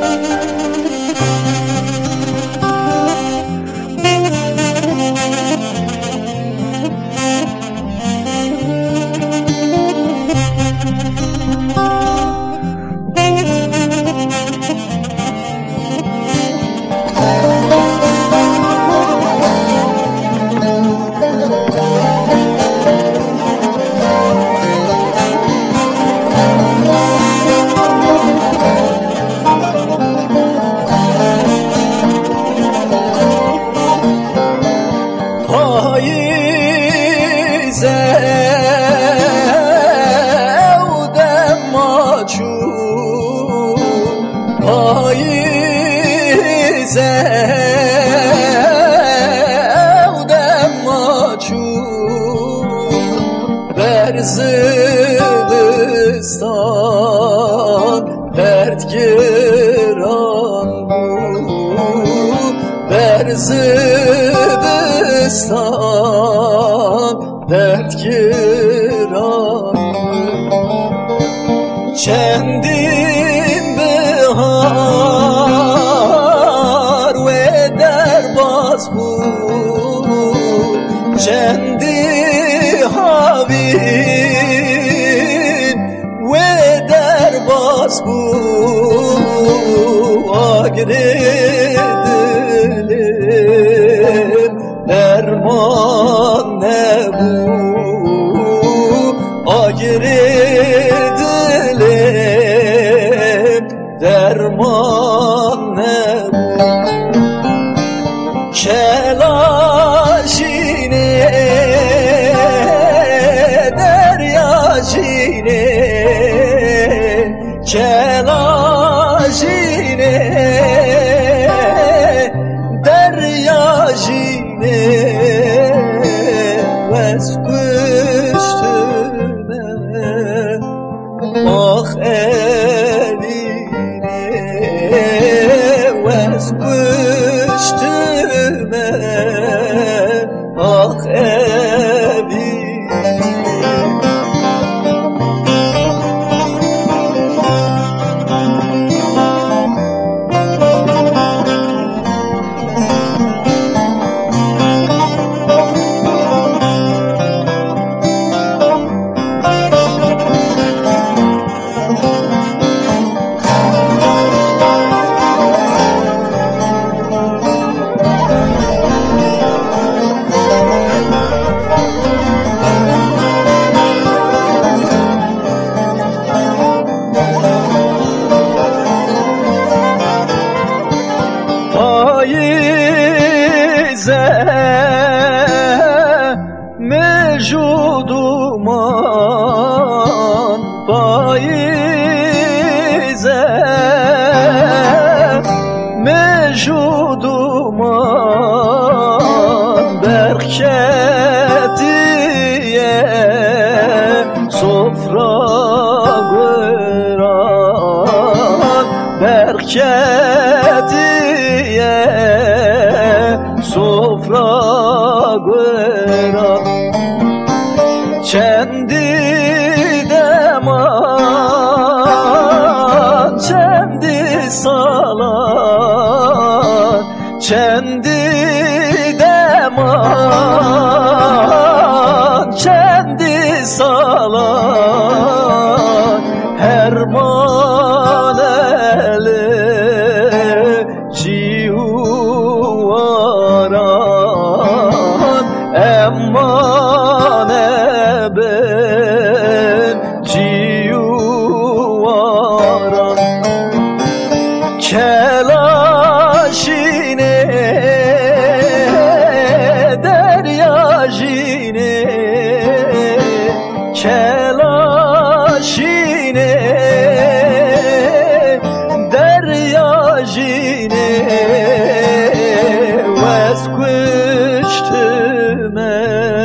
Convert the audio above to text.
زمستان دردگران بود، بر زمستان دردگران بود. چندین بهار و در باز بود، چندین هاوین و در باز بود. آگره دلم درمان نبود، آگره دلم درمان نبود. کلاشینه دریاجینه، کلاشینه دریاجینه وز پشتمه آخ الیره وز پشتمه آخ الیره. مجودمان پاییزه مجودمان برکتیه سفره گران برکتیه سفره گران. چندی دمان چندی سالان چندی دمان چندی سالان هرمان جیواران امان ben civarım. Kelaşine deryajine kelaşine deryajine vaz kuştume